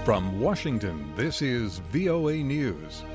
From Washington, this is VOA News.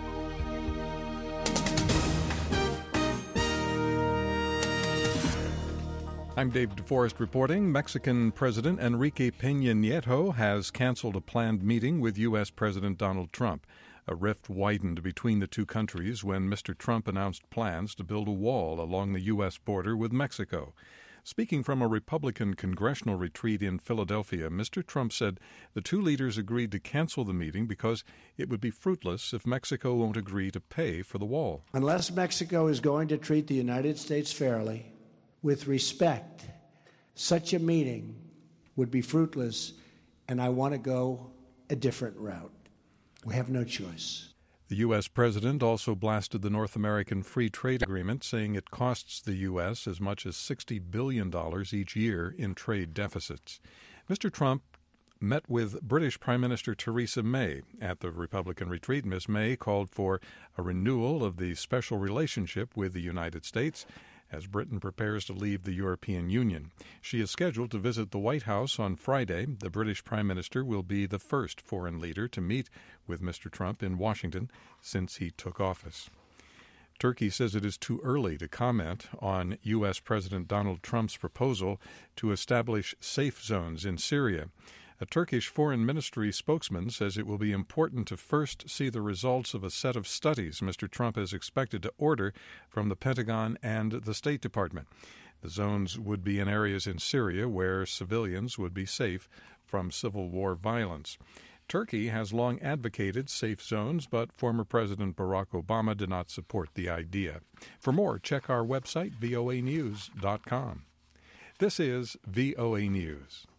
I'm Dave DeForest reporting. Mexican President Enrique Peña Nieto has canceled a planned meeting with U.S. President Donald Trump. A rift widened between the two countries when Mr. Trump announced plans to build a wall along the U.S. border with Mexico. Speaking from a Republican congressional retreat in Philadelphia, Mr. Trump said the two leaders agreed to cancel the meeting because it would be fruitless if Mexico won't agree to pay for the wall. Unless Mexico is going to treat the United States fairly, with respect, such a meeting would be fruitless, and I want to go a different route. We have no choice. The U.S. president also blasted the North American Free Trade Agreement, saying it costs the U.S. as much as $60 billion each year in trade deficits. Mr. Trump met with British Prime Minister Theresa May. At the Republican retreat, Ms. May called for a renewal of the special relationship with the United States as Britain prepares to leave the European Union. She is scheduled to visit the White House on Friday. The British Prime Minister will be the first foreign leader to meet with Mr. Trump in Washington since he took office. Turkey says it is too early to comment on U.S. President Donald Trump's proposal to establish safe zones in Syria. A Turkish Foreign Ministry spokesman says it will be important to first see the results of a set of studies Mr. Trump is expected to order from the Pentagon and the State Department. The zones would be in areas in Syria where civilians would be safe from civil war violence. Turkey has long advocated safe zones, but former President Barack Obama did not support the idea. For more, check our website, voanews.com. This is VOA News.